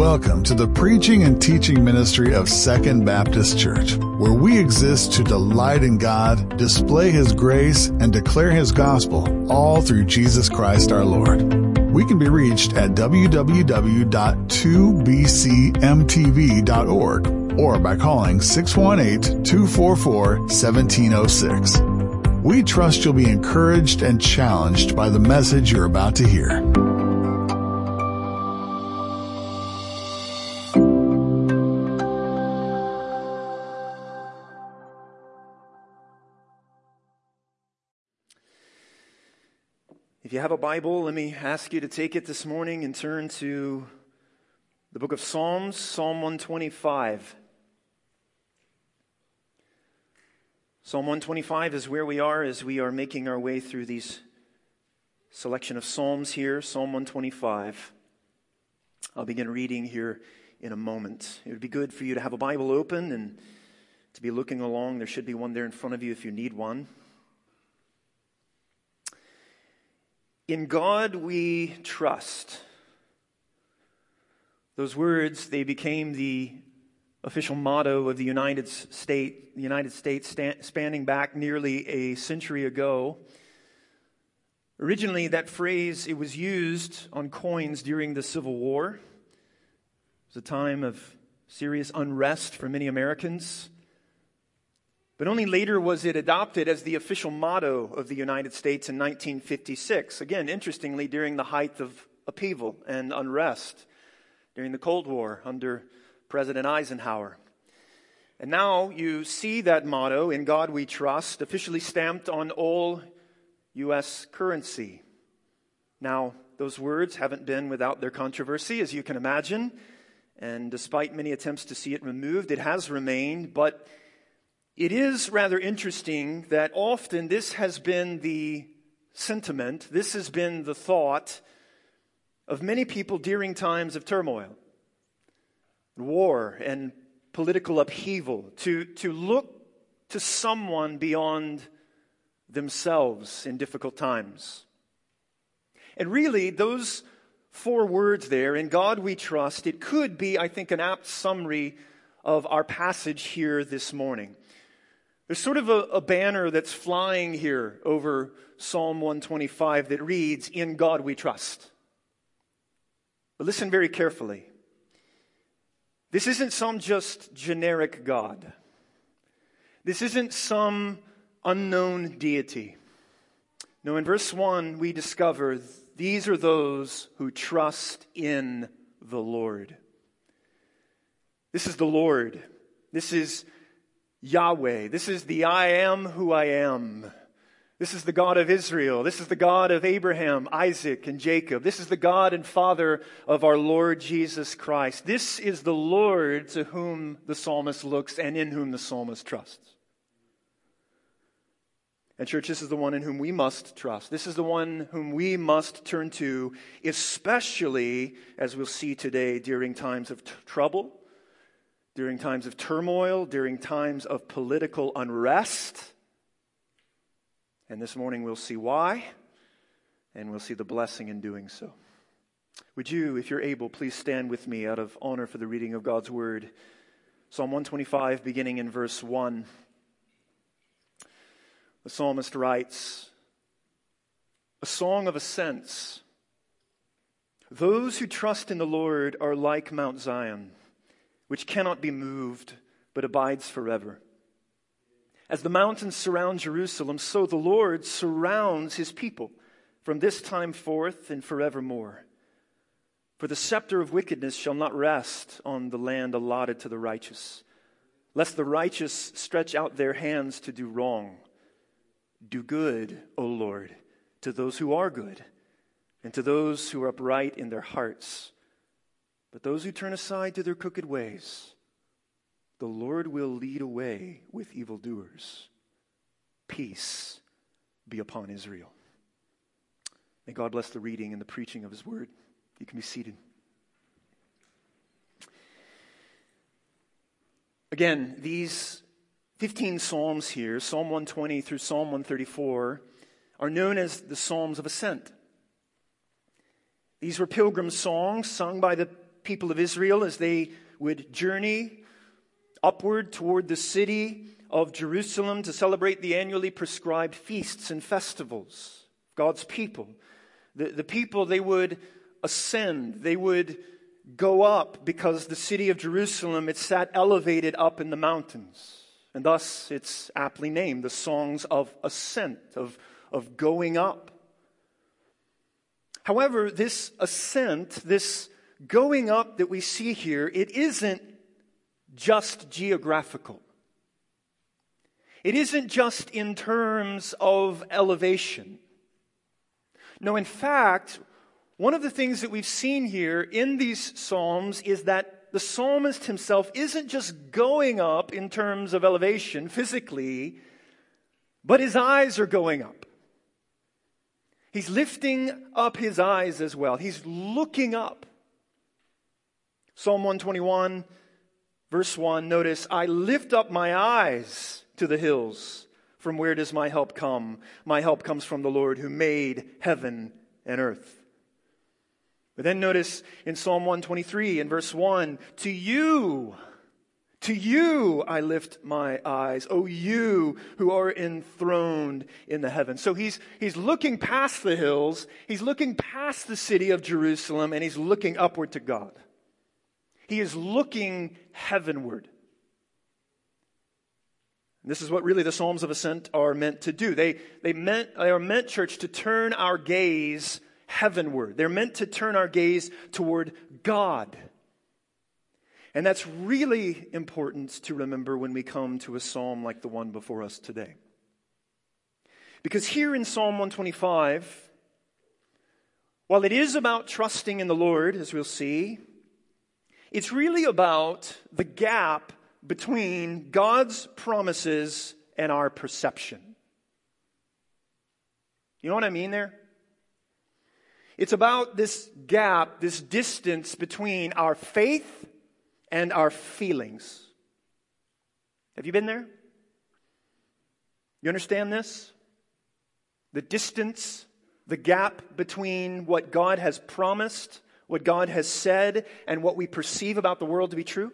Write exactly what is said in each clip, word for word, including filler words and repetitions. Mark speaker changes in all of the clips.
Speaker 1: Welcome to the preaching and teaching ministry of Second Baptist Church, where we exist to delight in God, display His grace, and declare His gospel, all through Jesus Christ our Lord. We can be reached at w w w dot two b c m t v dot org or by calling six one eight, two four four, one seven zero six. We trust you'll be encouraged and challenged by the message you're about to hear.
Speaker 2: If you have a Bible, let me ask you to take it this morning and turn to the book of Psalms, Psalm one twenty-five. Psalm one twenty-five is where we are as we are making our way through these selection of Psalms here. Psalm one twenty-five. I'll begin reading here in a moment. It would be good for you to have a Bible open and to be looking along. There should be one there in front of you if you need one. In God we trust. Those words, they became the official motto of the United States, the United States spanning back nearly a century ago. Originally, that phrase, it was used on coins during the Civil War. It was a time of serious unrest for many Americans. But only later was it adopted as the official motto of the United States in nineteen fifty-six. Again, interestingly, during the height of upheaval and unrest during the Cold War under President Eisenhower. And now you see that motto, "In God We Trust," officially stamped on all U S currency. Now, those words haven't been without their controversy, as you can imagine. And despite many attempts to see it removed, it has remained. But it is rather interesting that often this has been the sentiment, this has been the thought of many people during times of turmoil, war, and political upheaval, to, to look to someone beyond themselves in difficult times. And really, those four words there, "In God we trust," it could be, I think, an apt summary of our passage here this morning. There's sort of a, a banner that's flying here over Psalm one twenty-five that reads, "In God we trust." But listen very carefully. This isn't some just generic God. This isn't some unknown deity. No, in verse one we discover these are those who trust in the Lord. This is the Lord. This is Yahweh. This is the I am who I am. This is the God of Israel. This is the God of Abraham, Isaac, and Jacob. This is the God and Father of our Lord Jesus Christ. This is the Lord to whom the psalmist looks and in whom the psalmist trusts. And church, this is the one in whom we must trust. This is the one whom we must turn to, especially, as we'll see today, during times of t- trouble, during times of turmoil, during times of political unrest. And this morning we'll see why, and we'll see the blessing in doing so. Would you, if you're able, please stand with me out of honor for the reading of God's Word. Psalm one twenty-five, beginning in verse one. The psalmist writes, "A song of ascents. Those who trust in the Lord are like Mount Zion, which cannot be moved, but abides forever. As the mountains surround Jerusalem, so the Lord surrounds His people from this time forth and forevermore. For the scepter of wickedness shall not rest on the land allotted to the righteous, lest the righteous stretch out their hands to do wrong. Do good, O Lord, to those who are good, and to those who are upright in their hearts. But those who turn aside to their crooked ways, the Lord will lead away with evildoers. Peace be upon Israel." May God bless the reading and the preaching of His Word. You can be seated. Again, these fifteen Psalms here, Psalm one twenty through Psalm one thirty-four, are known as the Psalms of Ascent. These were pilgrim songs sung by the people of Israel as they would journey upward toward the city of Jerusalem to celebrate the annually prescribed feasts and festivals. God's people. The, the people, they would ascend. They would go up because the city of Jerusalem, it sat elevated up in the mountains. And thus it's aptly named the songs of ascent, of, of going up. However, this ascent, this going up that we see here, it isn't just geographical. It isn't just in terms of elevation. No, in fact, one of the things that we've seen here in these psalms is that the psalmist himself isn't just going up in terms of elevation physically, but his eyes are going up. He's lifting up his eyes as well. He's looking up. Psalm one twenty-one, verse one, notice, I lift up my eyes to the hills. From where does my help come? My help comes from the Lord who made heaven and earth. But then notice in Psalm one twenty-three in verse one, to you, to you I lift my eyes, O you who are enthroned in the heavens. So he's, he's looking past the hills, he's looking past the city of Jerusalem, and he's looking upward to God. He is looking heavenward. This is what really the Psalms of Ascent are meant to do. They, they, meant, they are meant, church, to turn our gaze heavenward. They're meant to turn our gaze toward God. And that's really important to remember when we come to a psalm like the one before us today. Because here in Psalm one twenty-five, while it is about trusting in the Lord, as we'll see, it's really about the gap between God's promises and our perception. You know what I mean there? It's about this gap, this distance between our faith and our feelings. Have you been there? You understand this? The distance, the gap between what God has promised, what God has said, and what we perceive about the world to be true?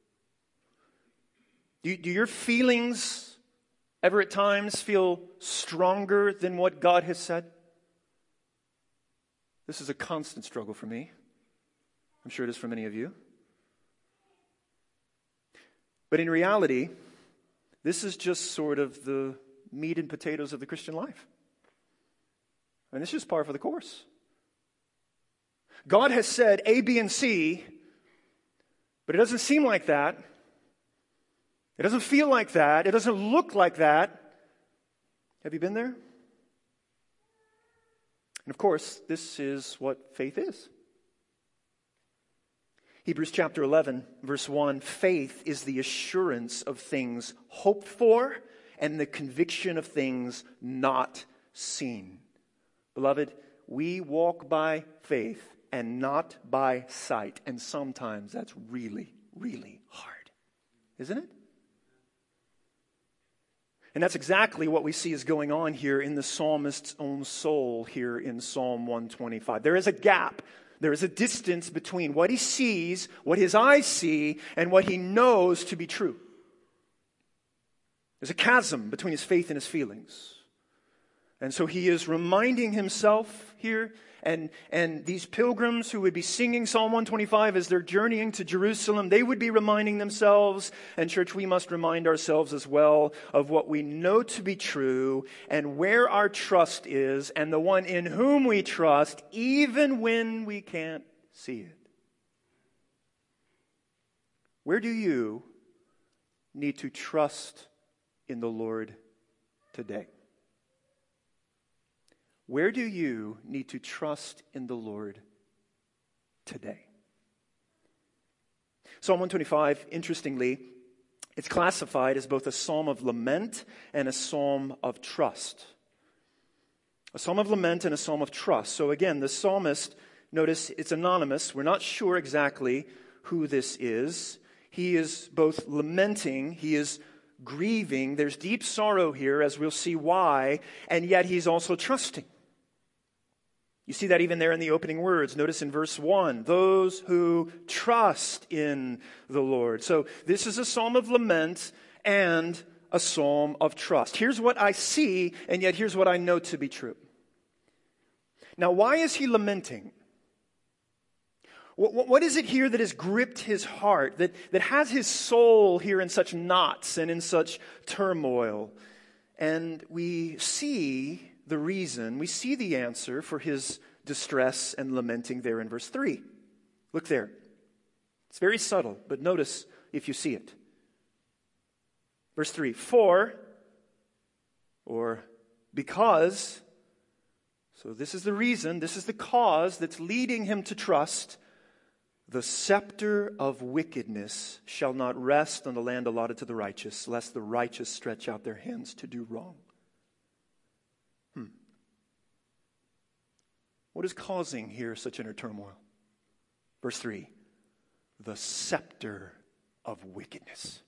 Speaker 2: Do, do your feelings ever at times feel stronger than what God has said? This is a constant struggle for me. I'm sure it is for many of you. But in reality, this is just sort of the meat and potatoes of the Christian life. And this is par for the course. God has said A, B, and C, but it doesn't seem like that. It doesn't feel like that. It doesn't look like that. Have you been there? And of course, this is what faith is. Hebrews chapter eleven, verse one, faith is the assurance of things hoped for and the conviction of things not seen. Beloved, we walk by faith and not by sight. And sometimes that's really, really hard. Isn't it? And that's exactly what we see is going on here in the psalmist's own soul here in Psalm one twenty-five. There is a gap. There is a distance between what he sees, what his eyes see, and what he knows to be true. There's a chasm between his faith and his feelings. And so he is reminding himself here, and, and these pilgrims who would be singing Psalm one twenty-five as they're journeying to Jerusalem, they would be reminding themselves, and church, we must remind ourselves as well of what we know to be true and where our trust is and the one in whom we trust, even when we can't see it. Where do you need to trust in the Lord today? Where do you need to trust in the Lord today? Psalm one twenty-five, interestingly, it's classified as both a psalm of lament and a psalm of trust. A psalm of lament and a psalm of trust. So again, the psalmist, notice it's anonymous. We're not sure exactly who this is. He is both lamenting, he is grieving. There's deep sorrow here, as we'll see why, and yet he's also trusting. You see that even there in the opening words. Notice in verse one, those who trust in the Lord. So this is a psalm of lament and a psalm of trust. Here's what I see, and yet here's what I know to be true. Now, why is he lamenting? What, what is it here that has gripped his heart, that, that has his soul here in such knots and in such turmoil? And we see the reason, we see the answer for his distress and lamenting there in verse three. Look there. It's very subtle, but notice if you see it. Verse three, for, or because, so this is the reason, this is the cause that's leading him to trust, the scepter of wickedness shall not rest on the land allotted to the righteous, lest the righteous stretch out their hands to do wrong. Hmm. What is causing here such inner turmoil? Verse three, the scepter of wickedness.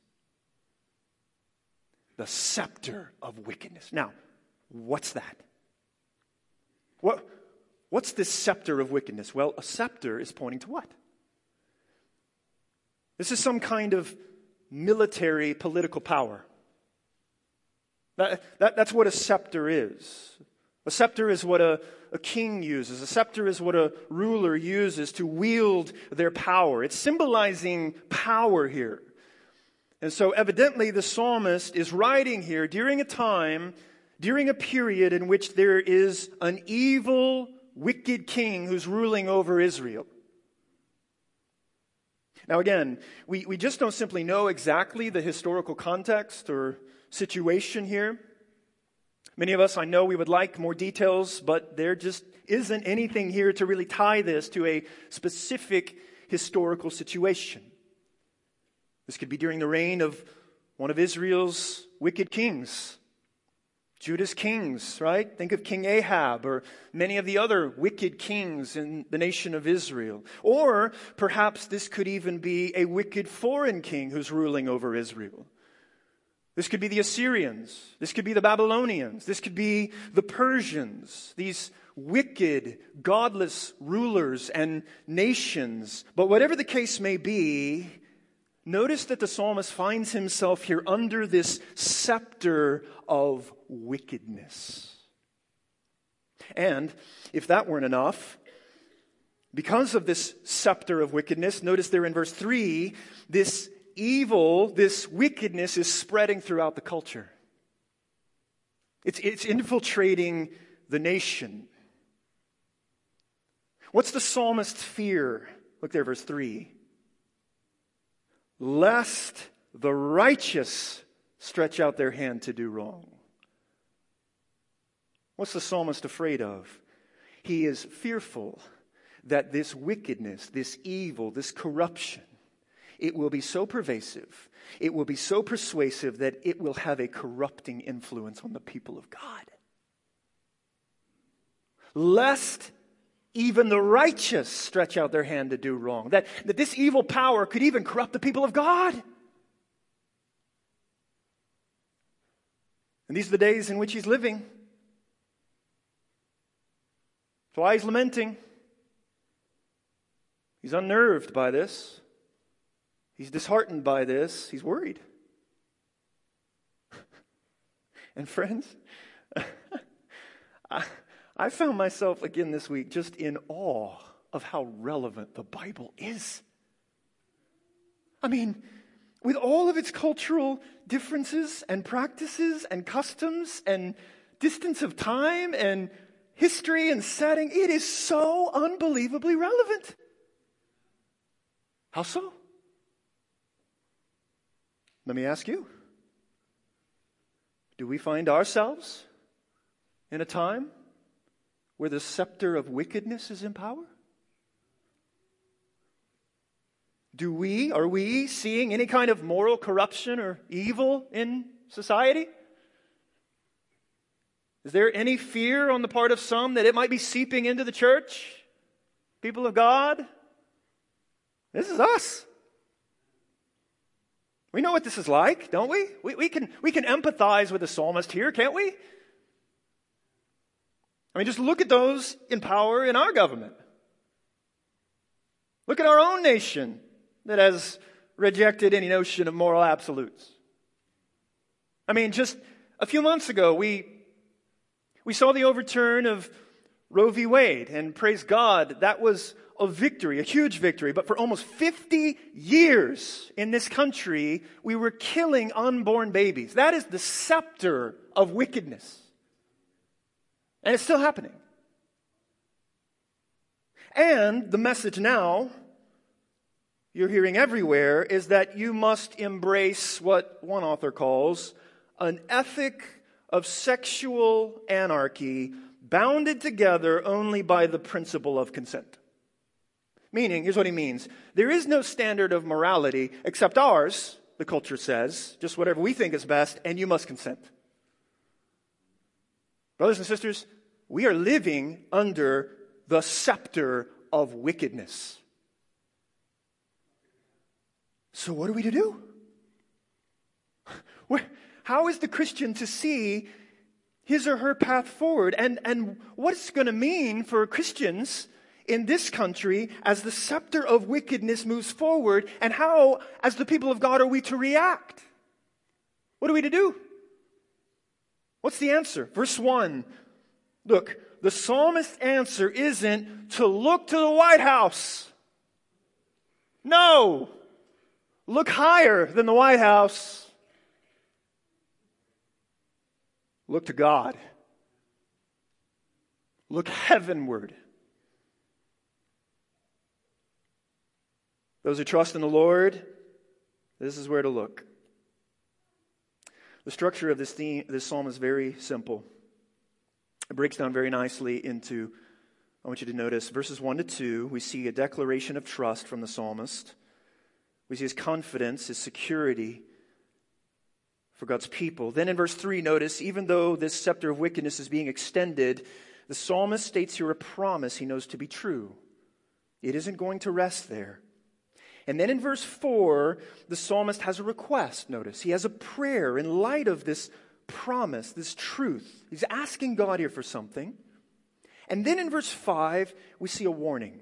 Speaker 2: The scepter of wickedness. Now, what's that? What, what's this scepter of wickedness? Well, a scepter is pointing to what? This is some kind of military political power. That, that, that's what a scepter is. A scepter is what a, a king uses. A scepter is what a ruler uses to wield their power. It's symbolizing power here. And so evidently the psalmist is writing here during a time, during a period in which there is an evil, wicked king who's ruling over Israel. Now again, we, we just don't simply know exactly the historical context or situation here. Many of us, I know we would like more details, but there just isn't anything here to really tie this to a specific historical situation. This could be during the reign of one of Israel's wicked kings, Judah's kings, right? Think of King Ahab or many of the other wicked kings in the nation of Israel. Or perhaps this could even be a wicked foreign king who's ruling over Israel. This could be the Assyrians. This could be the Babylonians. This could be the Persians. These wicked, godless rulers and nations. But whatever the case may be, notice that the psalmist finds himself here under this scepter of wickedness. And if that weren't enough, because of this scepter of wickedness, notice there in verse three, this evil, this wickedness is spreading throughout the culture. It's, it's infiltrating the nation. What's the psalmist's fear? Look there, verse three. Lest the righteous stretch out their hand to do wrong. What's the psalmist afraid of? He is fearful that this wickedness, this evil, this corruption, it will be so pervasive, it will be so persuasive that it will have a corrupting influence on the people of God. Lest even the righteous stretch out their hand to do wrong. That, that this evil power could even corrupt the people of God. And these are the days in which he's living. That's why he's lamenting. He's unnerved by this. He's disheartened by this. He's worried. And friends, I, I found myself again this week just in awe of how relevant the Bible is. I mean, with all of its cultural differences and practices and customs and distance of time and history and setting, it is so unbelievably relevant. How so? Let me ask you. Do we find ourselves in a time where the scepter of wickedness is in power? Do we, are we seeing any kind of moral corruption or evil in society? Is there any fear on the part of some that it might be seeping into the church? People of God? This is us. We know what this is like, don't we? We, we can, we can empathize with the psalmist here, can't we? I mean, just look at those in power in our government. Look at our own nation that has rejected any notion of moral absolutes. I mean, just a few months ago, we we saw the overturn of Roe v. Wade, and praise God, that was a victory, a huge victory. But for almost fifty years in this country, we were killing unborn babies. That is the scepter of wickedness. And it's still happening. And the message now you're hearing everywhere is that you must embrace what one author calls an ethic of sexual anarchy bounded together only by the principle of consent. Meaning, here's what he means. There is no standard of morality except ours, the culture says, just whatever we think is best, and you must consent. Brothers and sisters, we are living under the scepter of wickedness. So what are we to do? How is the Christian to see his or her path forward? And, and what's going to mean for Christians in this country as the scepter of wickedness moves forward? And how, as the people of God, are we to react? What are we to do? What's the answer? Verse one. Look, the psalmist's answer isn't to look to the White House. No. Look higher than the White House. Look to God. Look heavenward. Those who trust in the Lord, this is where to look. The structure of this theme, this psalm is very simple. It breaks down very nicely into, I want you to notice, verses one to two, we see a declaration of trust from the psalmist. We see his confidence, his security for God's people. Then in verse three, notice, even though this scepter of wickedness is being extended, the psalmist states here a promise he knows to be true. It isn't going to rest there. And then in verse four, the psalmist has a request, notice. He has a prayer in light of this promise, this truth. He's asking God here for something. And then in verse five, we see a warning.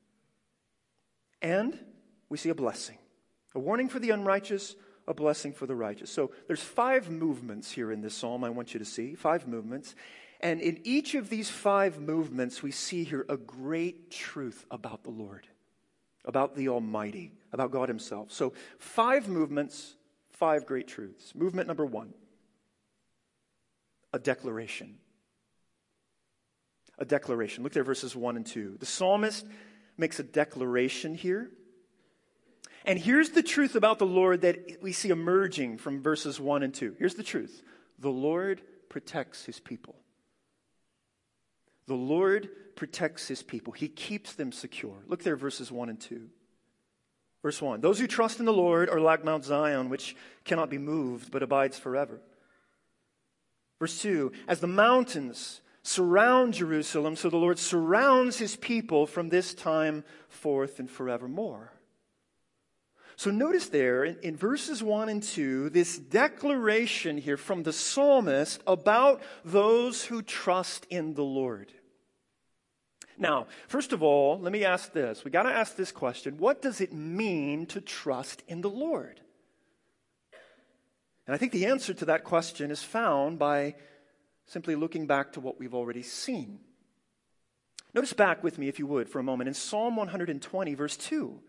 Speaker 2: And we see a blessing. A warning for the unrighteous, a blessing for the righteous. So there's five movements here in this psalm I want you to see. Five movements. And in each of these five movements, we see here a great truth about the Lord. About the Almighty. About God Himself. So five movements, five great truths. Movement number one. A declaration. A declaration. Look there, verses one and two. The psalmist makes a declaration here. And here's the truth about the Lord that we see emerging from verses one and two. Here's the truth. The Lord protects His people. The Lord protects His people. He keeps them secure. Look there, verses one and two. Verse one. Those who trust in the Lord are like Mount Zion, which cannot be moved, but abides forever. Verse two. As the mountains surround Jerusalem, so the Lord surrounds His people from this time forth and forevermore. So notice there in, in verses one and two, this declaration here from the psalmist about those who trust in the Lord. Now, first of all, let me ask this. We got to ask this question. What does it mean to trust in the Lord? And I think the answer to that question is found by simply looking back to what we've already seen. Notice back with me, if you would, for a moment, in Psalm one hundred twenty, verse two.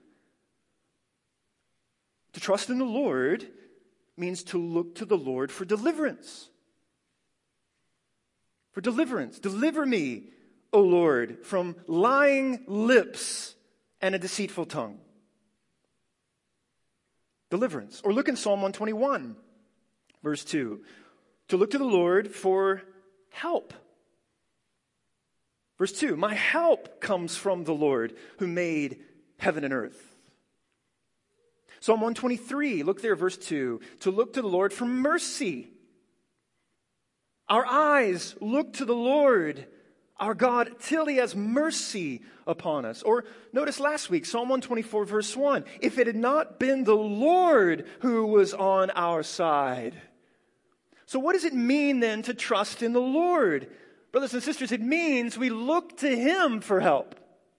Speaker 2: To trust in the Lord means to look to the Lord for deliverance. For deliverance. Deliver me, O Lord, from lying lips and a deceitful tongue. Deliverance. Or look in Psalm one twenty-one, verse two. To look to the Lord for help. Verse two. My help comes from the Lord who made heaven and earth. Psalm one twenty-three, look there, verse two. To look to the Lord for mercy. Our eyes look to the Lord, our God, till He has mercy upon us. Or notice last week, Psalm one twenty-four, verse one. If it had not been the Lord who was on our side. So what does it mean then to trust in the Lord? Brothers and sisters, it means we look to Him for help.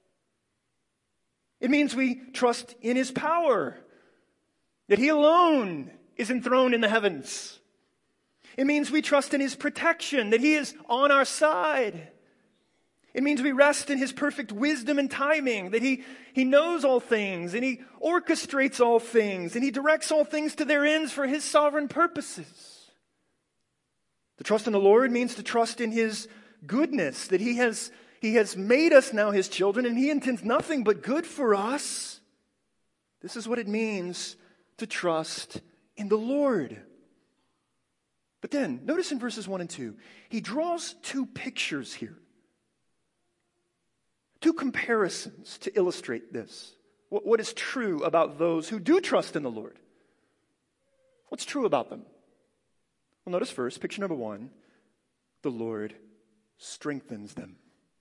Speaker 2: It means we trust in His power, that He alone is enthroned in the heavens. It means we trust in His protection, that He is on our side. It means we rest in His perfect wisdom and timing, that He, he knows all things, and He orchestrates all things, and He directs all things to their ends for His sovereign purposes. To trust in the Lord means to trust in His goodness, that He has, He has made us now His children, and He intends nothing but good for us. This is what it means to trust in the Lord. But then, notice in verses one and two, he draws two pictures here. Two comparisons to illustrate this. What, what is true about those who do trust in the Lord? What's true about them? Well, notice first, picture number one, the Lord strengthens them.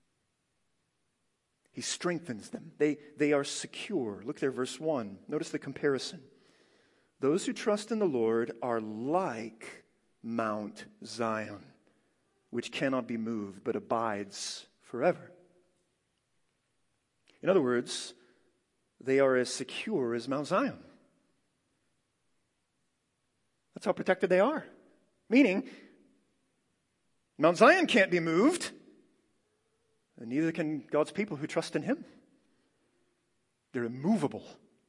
Speaker 2: He strengthens them. They, they are secure. Look there, verse one. Notice the comparison. Those who trust in the Lord are like Mount Zion, which cannot be moved, but abides forever. In other words, they are as secure as Mount Zion. That's how protected they are. Meaning, Mount Zion can't be moved, and neither can God's people who trust in Him. They're immovable.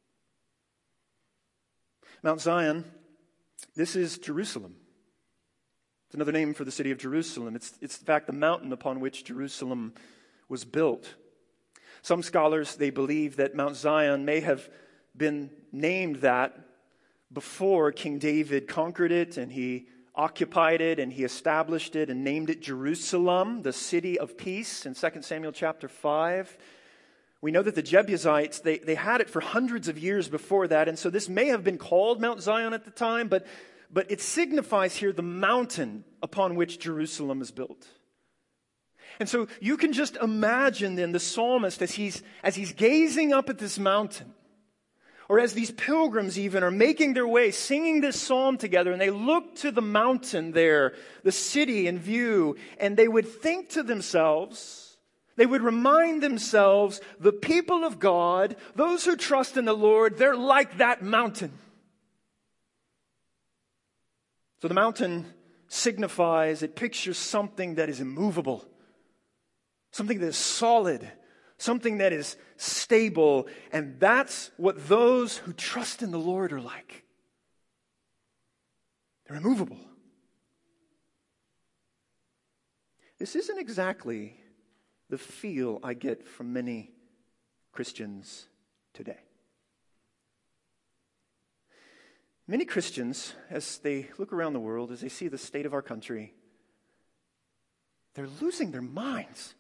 Speaker 2: Mount Zion, this is Jerusalem. It's another name for the city of Jerusalem. It's, it's in fact the mountain upon which Jerusalem was built. Some scholars, they believe that Mount Zion may have been named that before King David conquered it and he occupied it and he established it and named it Jerusalem, the city of peace, in Second Samuel chapter five. We know that the Jebusites, they, they had it for hundreds of years before that, and so this may have been called Mount Zion at the time, but, but it signifies here the mountain upon which Jerusalem is built. And so you can just imagine then the psalmist as he's, as he's gazing up at this mountain, or as these pilgrims even are making their way, singing this psalm together, and they look to the mountain there, the city in view, and they would think to themselves, they would remind themselves, the people of God, those who trust in the Lord, they're like that mountain. So the mountain signifies, it pictures something that is immovable, something that is solid, something that is stable, and that's what those who trust in the Lord are like. They're immovable. This isn't exactly the feel I get from many Christians today. Many Christians, as they look around the world, as they see the state of our country, they're losing their minds.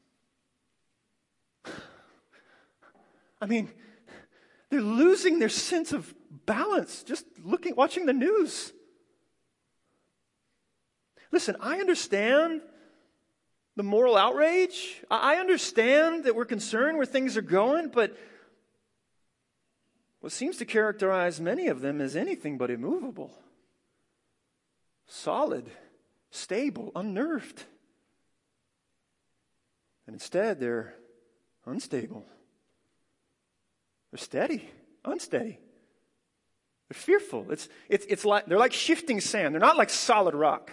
Speaker 2: I mean, they're losing their sense of balance just looking, watching the news. Listen, I understand the moral outrage. I understand that we're concerned where things are going, but what seems to characterize many of them is anything but immovable, solid, stable, unnerved. And instead, they're unstable. They're steady, unsteady. They're fearful. It's, it's, it's like, they're like shifting sand. They're not like solid rock.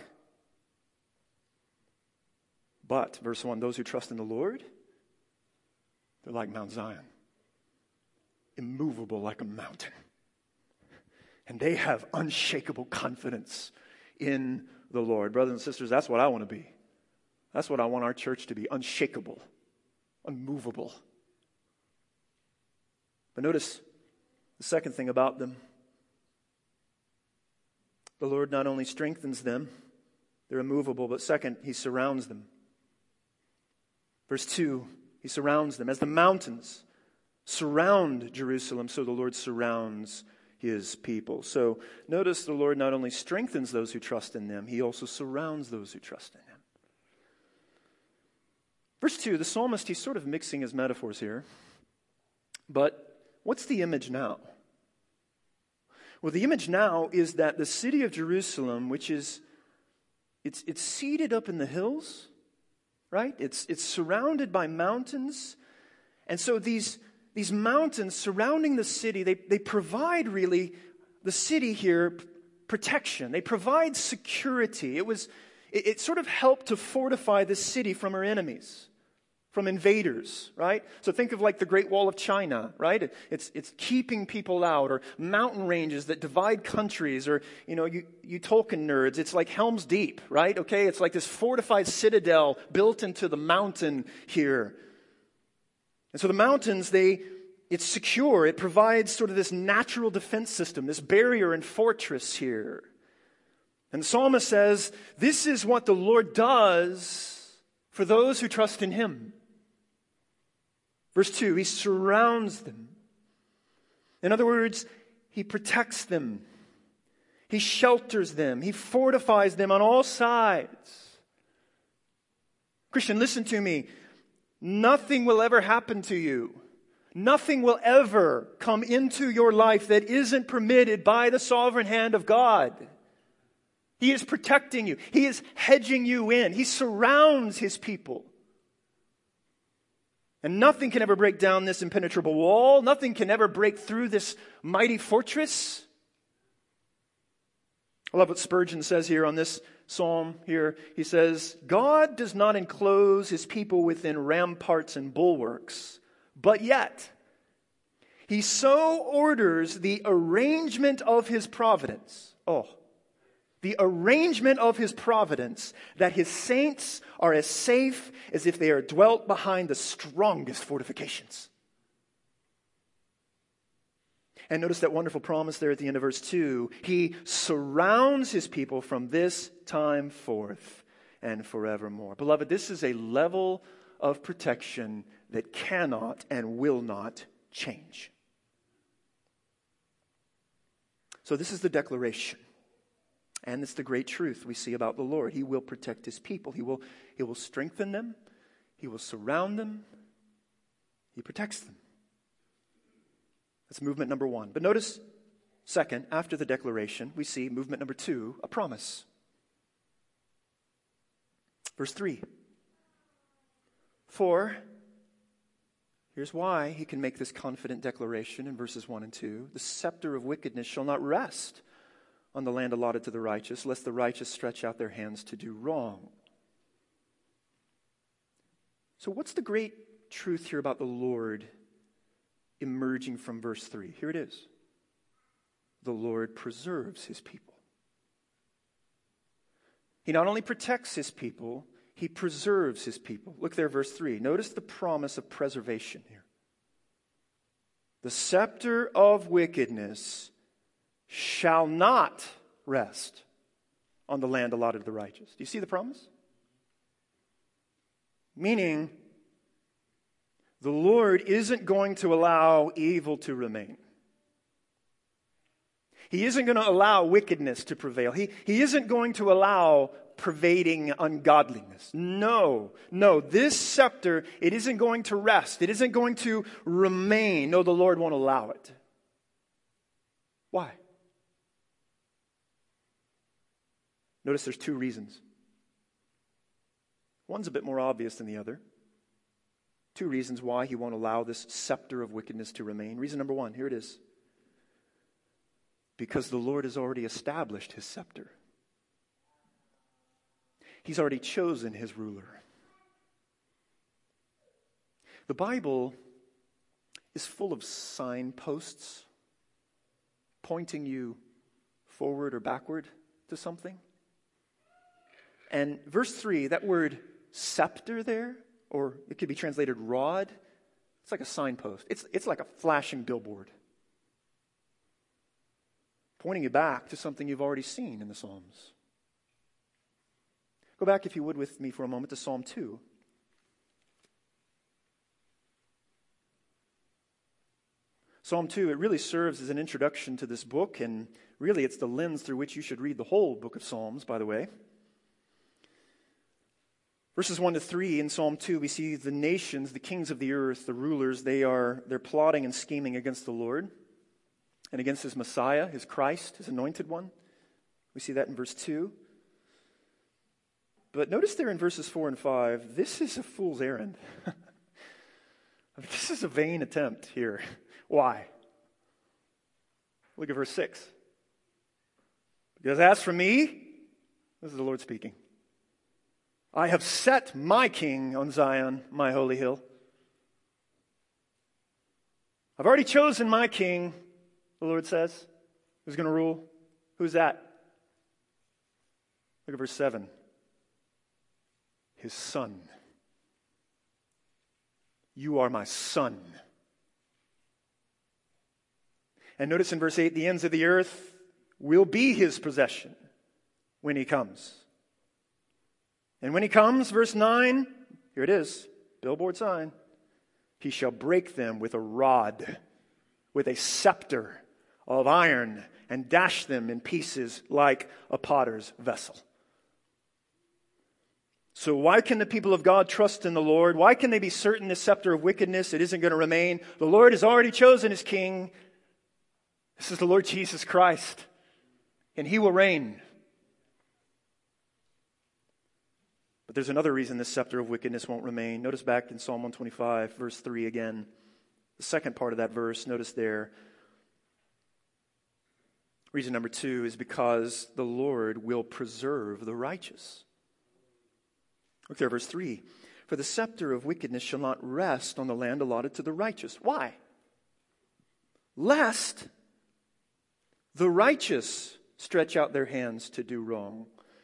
Speaker 2: But, verse one, those who trust in the Lord, they're like Mount Zion, immovable like a mountain. And they have unshakable confidence in the Lord. Brothers and sisters, that's what I want to be. That's what I want our church to be, unshakable, unmovable. But notice the second thing about them. The Lord not only strengthens them, they're immovable, but second, He surrounds them. Verse two, He surrounds them. As the mountains surround Jerusalem, so the Lord surrounds His people. So notice the Lord not only strengthens those who trust in them, He also surrounds those who trust in Him. Verse two, the psalmist, he's sort of mixing his metaphors here. But what's the image now? Well, the image now is that the city of Jerusalem, which is, it's, it's seated up in the hills, right? It's, it's surrounded by mountains. And so these, these mountains surrounding the city, they, they provide really the city here protection. They provide security. It was, it, it sort of helped to fortify the city from her enemies, from invaders, right? So think of like the Great Wall of China, right? It, it's it's keeping people out, or mountain ranges that divide countries, or, you know, you, you Tolkien nerds, it's like Helm's Deep, right? Okay, it's like this fortified citadel built into the mountain here. And so the mountains, they, it's secure. It provides sort of this natural defense system, this barrier and fortress here. And the psalmist says, this is what the Lord does for those who trust in Him. Verse two, He surrounds them. In other words, He protects them. He shelters them. He fortifies them on all sides. Christian, listen to me. Nothing will ever happen to you. Nothing will ever come into your life that isn't permitted by the sovereign hand of God. He is protecting you. He is hedging you in. He surrounds His people. And nothing can ever break down this impenetrable wall. Nothing can ever break through this mighty fortress. I love what Spurgeon says here on this psalm here. He says, God does not enclose His people within ramparts and bulwarks, but yet He so orders the arrangement of His providence. Oh, the arrangement of His providence, that His saints are as safe as if they are dwelt behind the strongest fortifications. And notice that wonderful promise there at the end of verse two. He surrounds His people from this time forth and forevermore. Beloved, this is a level of protection that cannot and will not change. So this is the declaration. And it's the great truth we see about the Lord. He will protect His people. He will, he will strengthen them. He will surround them. He protects them. That's movement number one. But notice, second, after the declaration, we see movement number two, a promise. Verse three. For, here's why he can make this confident declaration in verses one and two. The scepter of wickedness shall not rest on the land allotted to the righteous, lest the righteous stretch out their hands to do wrong. So what's the great truth here about the Lord emerging from verse three? Here it is. The Lord preserves His people. He not only protects His people, He preserves His people. Look there, verse three. Notice the promise of preservation here. The scepter of wickedness shall not rest on the land allotted to the righteous. Do you see the promise? Meaning, the Lord isn't going to allow evil to remain. He isn't going to allow wickedness to prevail. He, he isn't going to allow pervading ungodliness. No, no, this scepter, it isn't going to rest. It isn't going to remain. No, the Lord won't allow it. Why? Notice there's two reasons. One's a bit more obvious than the other. Two reasons why He won't allow this scepter of wickedness to remain. Reason number one, here it is. Because the Lord has already established His scepter. He's already chosen His ruler. The Bible is full of signposts pointing you forward or backward to something. And verse three, that word scepter there, or it could be translated rod, it's like a signpost. It's, it's like a flashing billboard, pointing you back to something you've already seen in the Psalms. Go back, if you would, with me for a moment to Psalm two. Psalm two, it really serves as an introduction to this book, and really it's the lens through which you should read the whole book of Psalms, by the way. Verses one to three in Psalm two, we see the nations, the kings of the earth, the rulers, they are they're plotting and scheming against the Lord and against His Messiah, His Christ, His anointed one. We see that in verse two. But notice there in verses four and five, this is a fool's errand. This is a vain attempt here. Why? Look at verse six. Because as for me, this is the Lord speaking, I have set my king on Zion, my holy hill. I've already chosen my king, the Lord says, who's going to rule. Who's that? Look at verse seven. His son. You are my son. And notice in verse eight, the ends of the earth will be his possession when he comes. And when he comes, verse nine, here it is, billboard sign. He shall break them with a rod, with a scepter of iron, and dash them in pieces like a potter's vessel. So why can the people of God trust in the Lord? Why can they be certain the scepter of wickedness, it isn't going to remain? The Lord has already chosen his king. This is the Lord Jesus Christ, and he will reign. But there's another reason this scepter of wickedness won't remain. Notice back in Psalm one twenty-five, verse three again. The second part of that verse, notice there. Reason number two is because the Lord will preserve the righteous. Look there, verse three. For the scepter of wickedness shall not rest on the land allotted to the righteous. Why? Lest the righteous stretch out their hands to do wrong.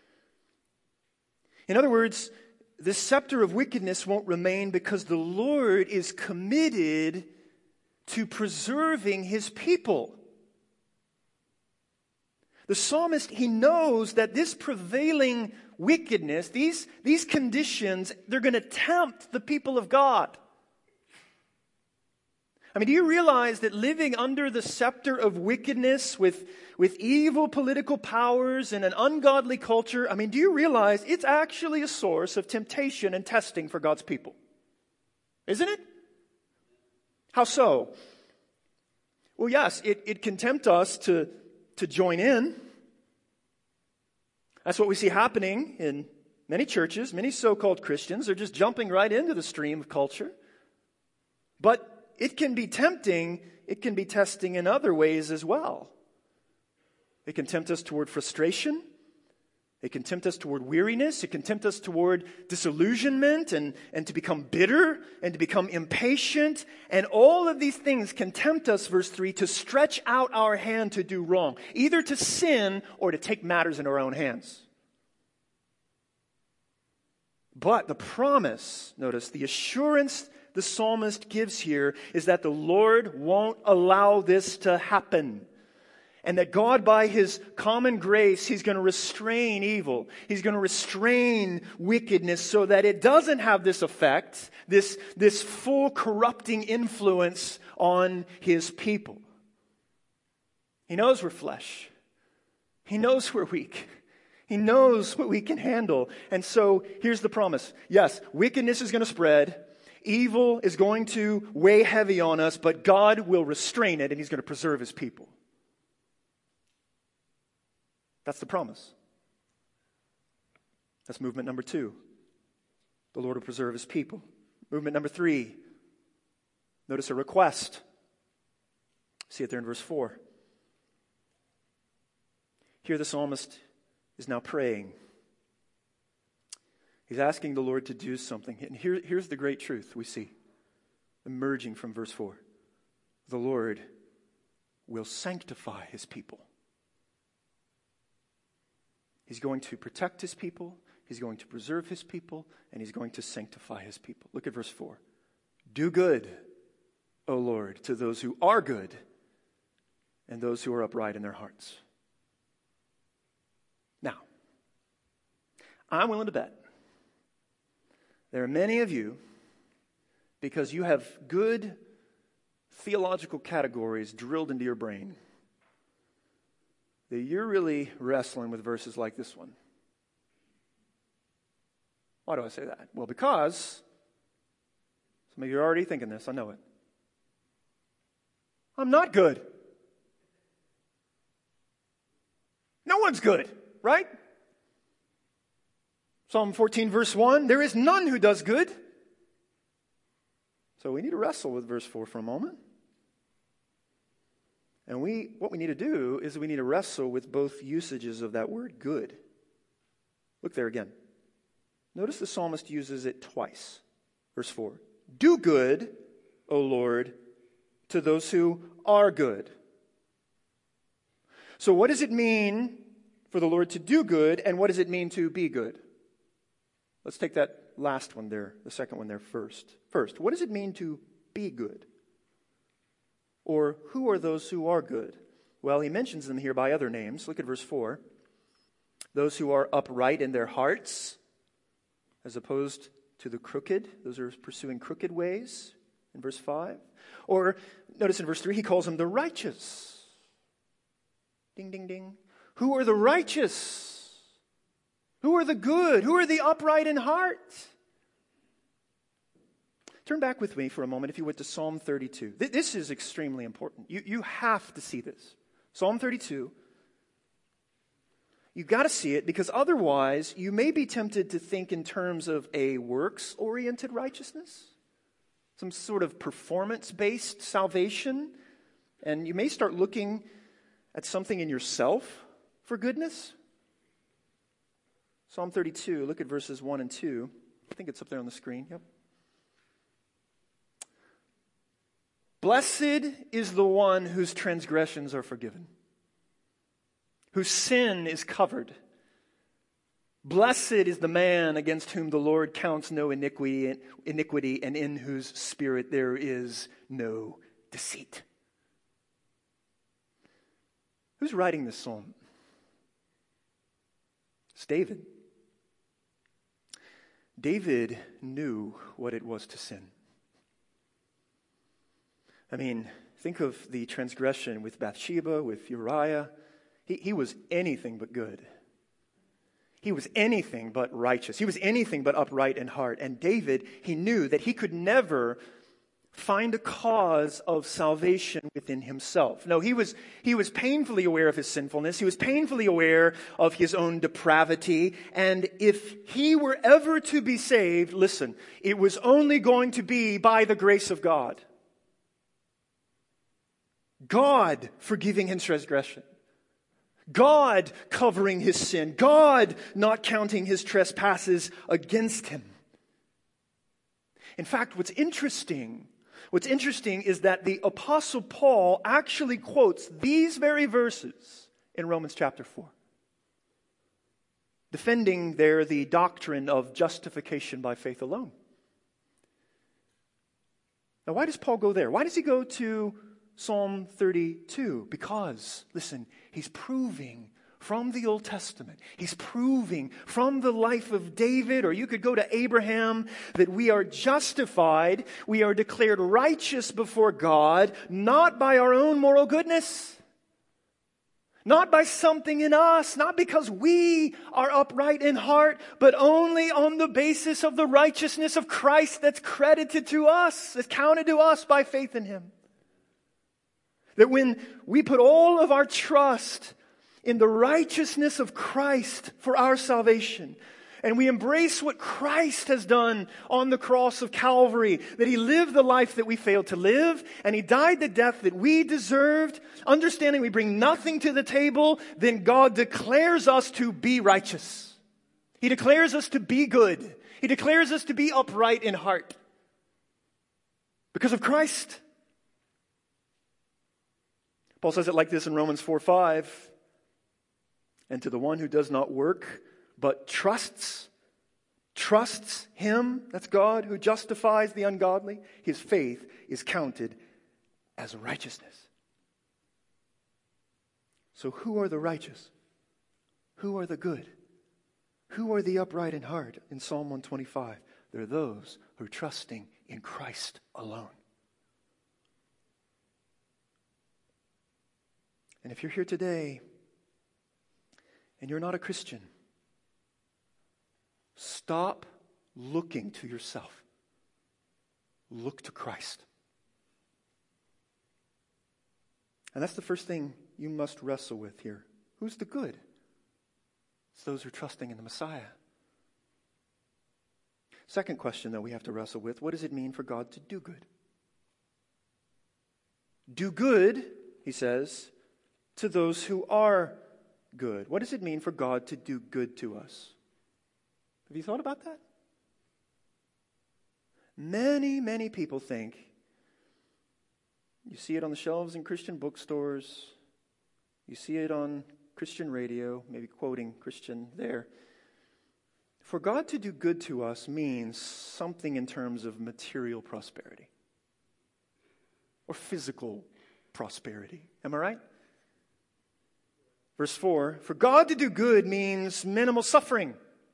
Speaker 2: In other words, the scepter of wickedness won't remain because the Lord is committed to preserving his people. The psalmist, he knows that this prevailing wickedness, these, these conditions, they're going to tempt the people of God. I mean, do you realize that living under the scepter of wickedness with, with evil political powers and an ungodly culture, I mean, do you realize it's actually a source of temptation and testing for God's people? Isn't it? How so? Well, yes, it, it can tempt us to, to join in. That's what we see happening in many churches. Many so-called Christians are just jumping right into the stream of culture. But it can be tempting, it can be testing in other ways as well. It can tempt us toward frustration. It can tempt us toward weariness. It can tempt us toward disillusionment and, and to become bitter and to become impatient. And all of these things can tempt us, verse three, to stretch out our hand to do wrong, either to sin or to take matters in our own hands. But the promise, notice, the assurance the psalmist gives here is that the Lord won't allow this to happen. And that God, by his common grace, he's going to restrain evil. He's going to restrain wickedness so that it doesn't have this effect, this, this full corrupting influence on his people. He knows we're flesh. He knows we're weak. He knows what we can handle. And so here's the promise. Yes, wickedness is going to spread. Evil is going to weigh heavy on us, but God will restrain it and he's going to preserve his people. That's the promise. That's movement number two. The Lord will preserve his people. Movement number three. Notice a request. See it there in verse four. Here the psalmist is now praying. He's asking the Lord to do something. And here, here's the great truth we see emerging from verse four. The Lord will sanctify his people. He's going to protect his people, he's going to preserve his people, and he's going to sanctify his people. Look at verse four. Do good, O Lord, to those who are good and those who are upright in their hearts. Now, I'm willing to bet there are many of you, because you have good theological categories drilled into your brain, that you're really wrestling with verses like this one. Why do I say that? Well, because some of you are already thinking this. I know it. I'm not good. No one's good, right? Psalm fourteen, verse one, there is none who does good. So we need to wrestle with verse four for a moment. And we, what we need to do is we need to wrestle with both usages of that word, good. Look there again. Notice the psalmist uses it twice. Verse four, do good, O Lord, to those who are good. So what does it mean for the Lord to do good, and what does it mean to be good? Let's take that last one there, the second one there first. First, what does it mean to be good? Or who are those who are good? Well, he mentions them here by other names. Look at verse four. Those who are upright in their hearts, as opposed to the crooked. Those are pursuing crooked ways in verse five. Or notice in verse three, he calls them the righteous. Ding, ding, ding. Who are the righteous? Who are the good? Who are the upright in heart? Turn back with me for a moment, if you would, to Psalm thirty-two. This is extremely important. You, you have to see this. Psalm thirty-two. You've got to see it, because otherwise you may be tempted to think in terms of a works-oriented righteousness, some sort of performance-based salvation, and you may start looking at something in yourself for goodness. Psalm thirty-two, look at verses one and two. I think it's up there on the screen. Yep. Blessed is the one whose transgressions are forgiven, whose sin is covered. Blessed is the man against whom the Lord counts no iniquity, iniquity and in whose spirit there is no deceit. Who's writing this psalm? It's David. David knew what it was to sin. I mean, think of the transgression with Bathsheba, with Uriah. He, he was anything but good. He was anything but righteous. He was anything but upright in heart. And David, he knew that he could never find a cause of salvation within himself. No, he was, he was painfully aware of his sinfulness. He was painfully aware of his own depravity. And if he were ever to be saved, listen, it was only going to be by the grace of God. God forgiving his transgression. God covering his sin. God not counting his trespasses against him. In fact, what's interesting, what's interesting is that the Apostle Paul actually quotes these very verses in Romans chapter four. Defending there the doctrine of justification by faith alone. Now, why does Paul go there? Why does he go to Psalm thirty-two? Because, listen, he's proving from the Old Testament, he's proving from the life of David, or you could go to Abraham, that we are justified, we are declared righteous before God, not by our own moral goodness, not by something in us, not because we are upright in heart, but only on the basis of the righteousness of Christ that's credited to us, that's counted to us by faith in him. That when we put all of our trust in the righteousness of Christ for our salvation, and we embrace what Christ has done on the cross of Calvary, that he lived the life that we failed to live, and he died the death that we deserved, understanding we bring nothing to the table, then God declares us to be righteous. He declares us to be good. He declares us to be upright in heart. Because of Christ. Paul says it like this in Romans four five. And to the one who does not work, but trusts, trusts him, that's God, who justifies the ungodly, his faith is counted as righteousness. So who are the righteous? Who are the good? Who are the upright in heart? In Psalm one twenty-five, they're those who are trusting in Christ alone. And if you're here today and you're not a Christian, stop looking to yourself. Look to Christ. And that's the first thing you must wrestle with here. Who's the good? It's those who are trusting in the Messiah. Second question, though, we have to wrestle with, what does it mean for God to do good? Do good, he says, to those who are good. What does it mean for God to do good to us? Have you thought about that? Many, many people think, you see it on the shelves in Christian bookstores, you see it on Christian radio, maybe quoting Christian there. For God to do good to us means something in terms of material prosperity or physical prosperity. Am I right? Verse four, for God to do good means minimal suffering.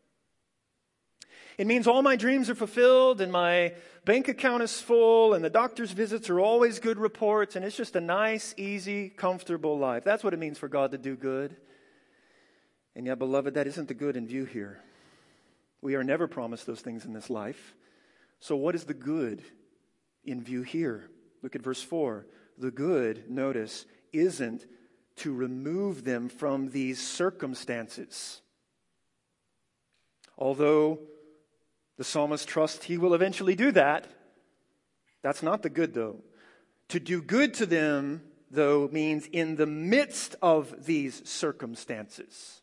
Speaker 2: It means all my dreams are fulfilled and my bank account is full and the doctor's visits are always good reports and it's just a nice, easy, comfortable life. That's what it means for God to do good. And yet, beloved, that isn't the good in view here. We are never promised those things in this life. So what is the good in view here? Look at verse four. The good, notice, isn't to remove them from these circumstances. Although the psalmist trusts he will eventually do that, that's not the good, though. To do good to them, though, means in the midst of these circumstances.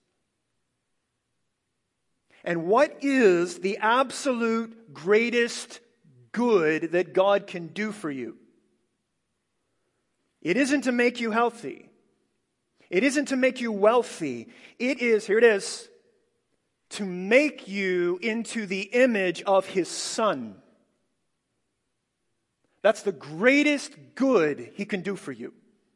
Speaker 2: And what is the absolute greatest good that God can do for you? It isn't to make you healthy. It isn't to make you wealthy. It is, here it is, to make you into the image of His Son. That's the greatest good He can do for you.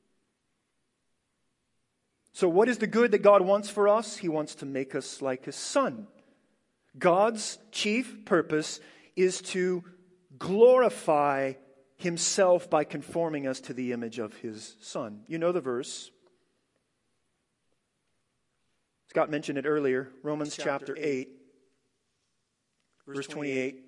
Speaker 2: So what is the good that God wants for us? He wants to make us like His Son. God's chief purpose is to glorify Himself by conforming us to the image of His Son. You know the verse. Scott mentioned it earlier, Romans chapter eight, verse twenty-eight.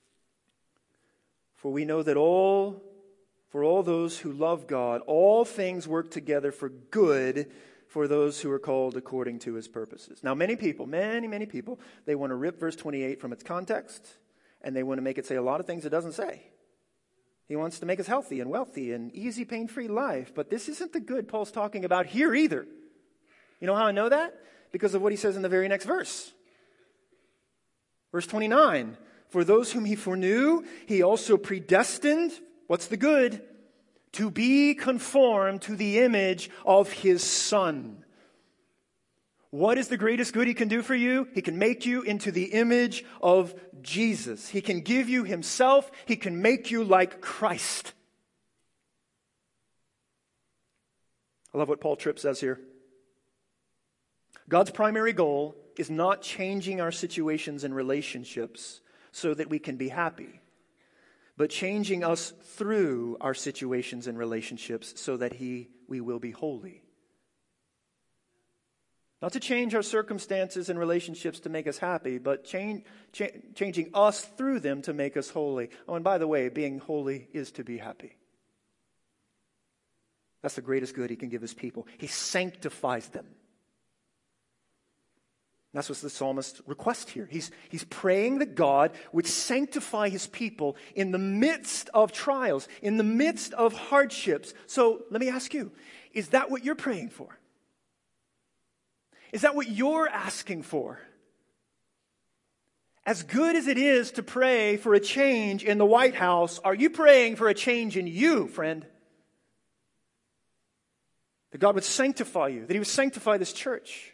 Speaker 2: For we know that all, for all those who love God, all things work together for good for those who are called according to His purposes. Now, many people, many, many people, they want to rip verse twenty-eight from its context, and they want to make it say a lot of things it doesn't say. He wants to make us healthy and wealthy and easy, pain-free life, but this isn't the good Paul's talking about here either. You know how I know that? Because of what he says in the very next verse. Verse twenty-nine, for those whom He foreknew, He also predestined, what's the good? To be conformed to the image of His Son. What is the greatest good He can do for you? He can make you into the image of Jesus. He can give you Himself. He can make you like Christ. I love what Paul Tripp says here. God's primary goal is not changing our situations and relationships so that we can be happy, but changing us through our situations and relationships so that he, we will be holy. Not to change our circumstances and relationships to make us happy, but change, cha- changing us through them to make us holy. Oh, and by the way, being holy is to be happy. That's the greatest good He can give His people. He sanctifies them. That's what the psalmist requests here. He's, he's praying that God would sanctify His people in the midst of trials, in the midst of hardships. So let me ask you, is that what you're praying for? Is that what you're asking for? As good as it is to pray for a change in the White House, are you praying for a change in you, friend? That God would sanctify you, that He would sanctify this church.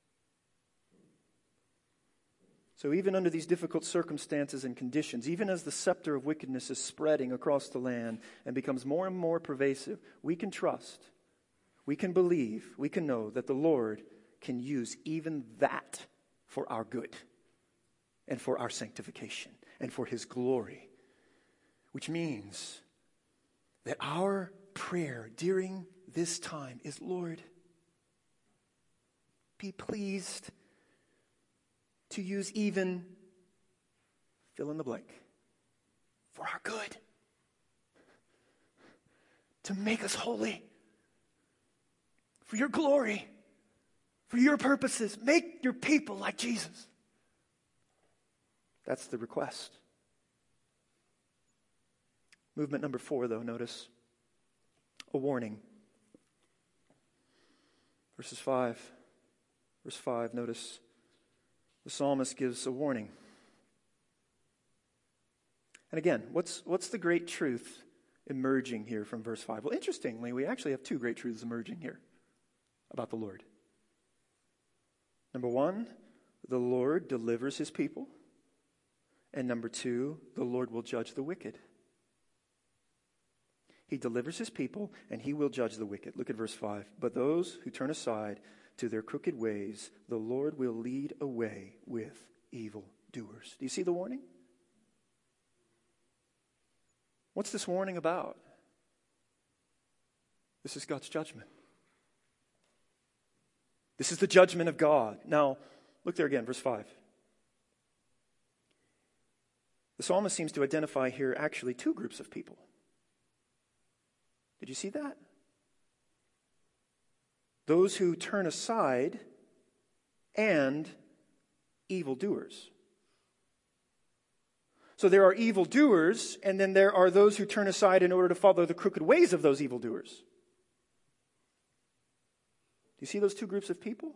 Speaker 2: So even under these difficult circumstances and conditions, even as the scepter of wickedness is spreading across the land and becomes more and more pervasive, we can trust, we can believe, we can know that the Lord can use even that for our good and for our sanctification and for His glory. Which means that our prayer during this time is, Lord, be pleased to use even, fill in the blank, for our good. To make us holy. For your glory. For your purposes. Make your people like Jesus. That's the request. Movement number four, though, notice. A warning. Verses five. Verse five, notice the psalmist gives a warning. And again, what's, what's the great truth emerging here from verse five? Well, interestingly, we actually have two great truths emerging here about the Lord. Number one, the Lord delivers his people. And number two, the Lord will judge the wicked. He delivers his people, and he will judge the wicked. Look at verse five. But those who turn aside to their crooked ways, the Lord will lead away with evil doers. Do you see the warning? What's this warning about? This is God's judgment. This is the judgment of God. Now, look there again, verse five. The psalmist seems to identify here actually two groups of people. Did you see that? Those who turn aside and evildoers. So there are evildoers, and then there are those who turn aside in order to follow the crooked ways of those evildoers. Do you see those two groups of people?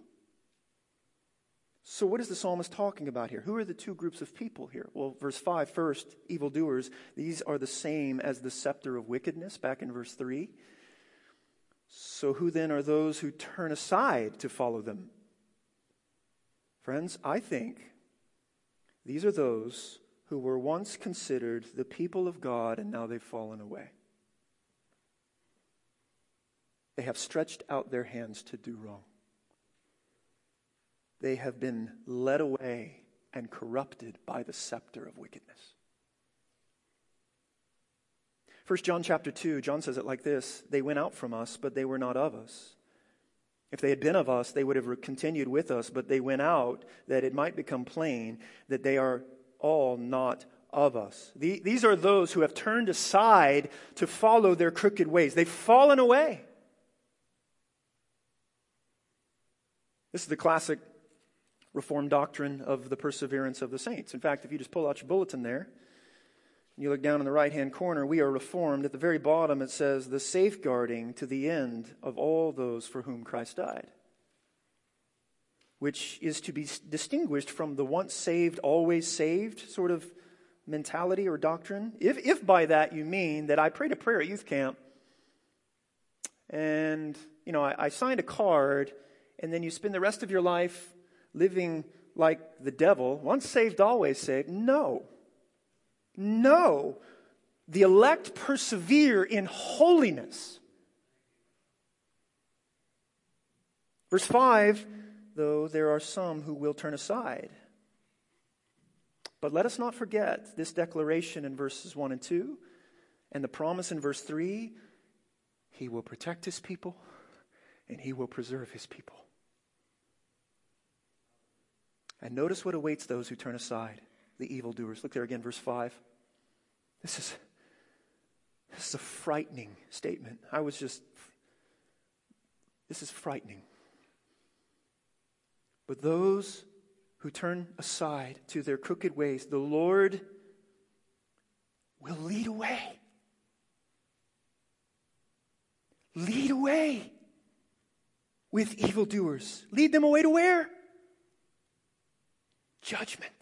Speaker 2: So what is the psalmist talking about here? Who are the two groups of people here? Well, verse five, first, evildoers. These are the same as the scepter of wickedness, back in verse three. So who then are those who turn aside to follow them? Friends, I think these are those who were once considered the people of God, and now they've fallen away. They have stretched out their hands to do wrong. They have been led away and corrupted by the scepter of wickedness. First John chapter two, John says it like this: they went out from us, but they were not of us. If they had been of us, they would have continued with us, but they went out that it might become plain that they are all not of us. These are those who have turned aside to follow their crooked ways. They've fallen away. This is the classic Reformed doctrine of the perseverance of the saints. In fact, if you just pull out your bulletin there, and you look down in the right-hand corner, we are Reformed. At the very bottom it says, the safeguarding to the end of all those for whom Christ died. Which is to be distinguished from the once saved, always saved sort of mentality or doctrine. If, if by that you mean that I prayed a prayer at youth camp, and you know I, I signed a card, and then you spend the rest of your life living like the devil, once saved, always saved. No. No. The elect persevere in holiness. Verse five, though there are some who will turn aside. But let us not forget this declaration in verses one and two, and the promise in verse three, he will protect his people, and he will preserve his people. And notice what awaits those who turn aside, the evildoers. Look there again, verse five. This is, this is a frightening statement. I was just, this is frightening. But those who turn aside to their crooked ways, the Lord will lead away. Lead away with evildoers. Lead them away to where? Judgment.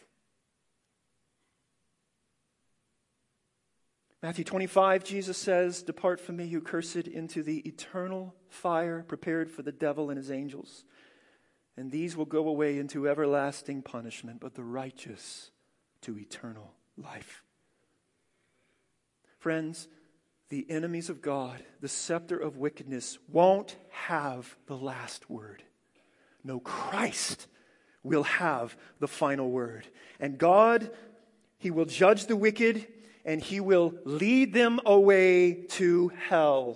Speaker 2: Matthew twenty-five, Jesus says, depart from me, you cursed, into the eternal fire prepared for the devil and his angels. And these will go away into everlasting punishment, but the righteous to eternal life. Friends, the enemies of God, the scepter of wickedness, won't have the last word. No, Christ will have the final word. And God, he will judge the wicked, and he will lead them away to hell.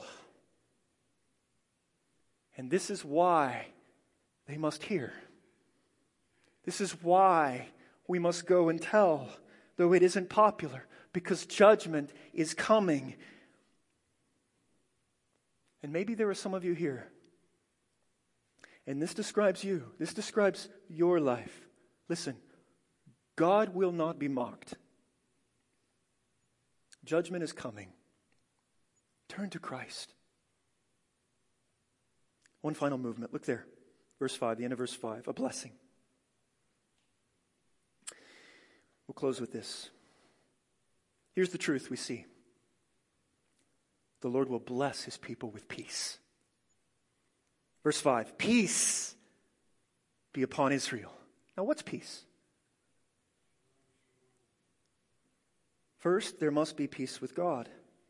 Speaker 2: And this is why they must hear. This is why we must go and tell, though it isn't popular, because judgment is coming. And maybe there are some of you here, and this describes you. This describes your life. Listen, God will not be mocked. Judgment is coming. Turn to Christ. One final movement. Look there. Verse five, the end of verse five. A blessing. We'll close with this. Here's the truth we see. The Lord will bless his people with peace. Verse five, peace be upon Israel. Now what's peace? First, there must be peace with God.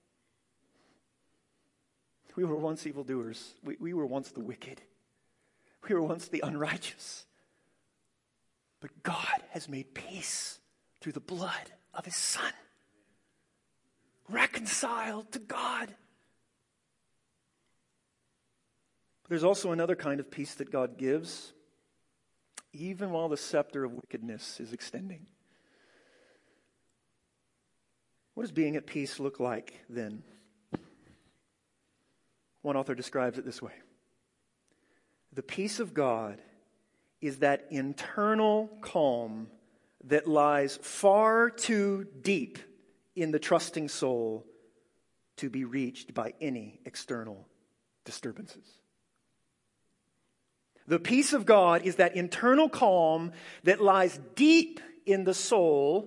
Speaker 2: We were once evildoers. We, we were once the wicked. We were once the unrighteous. But God has made peace through the blood of his Son. Reconciled to God. But there's also another kind of peace that God gives, even while the scepter of wickedness is extending. What does being at peace look like then? One author describes it this way. The peace of God is that internal calm that lies far too deep in the trusting soul to be reached by any external disturbances. The peace of God is that internal calm that lies deep in the soul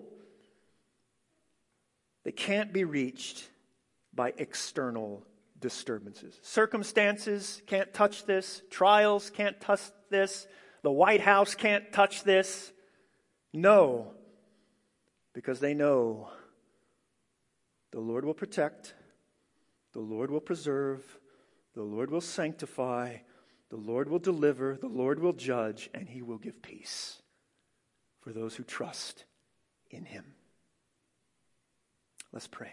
Speaker 2: that can't be reached by external disturbances. Circumstances can't touch this. Trials can't touch this. The White House can't touch this. No, because they know the Lord will protect, the Lord will preserve, the Lord will sanctify, the Lord will deliver, the Lord will judge, and he will give peace for those who trust in him. Let's pray.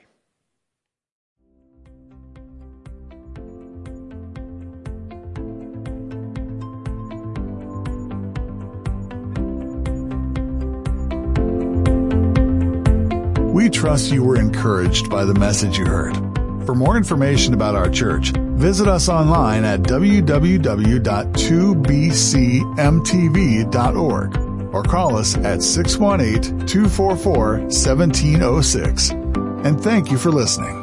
Speaker 1: We trust you were encouraged by the message you heard. For more information about our church, visit us online at w w w dot two b c m t v dot org or call us at six one eight, two four four, one seven zero six. And thank you for listening.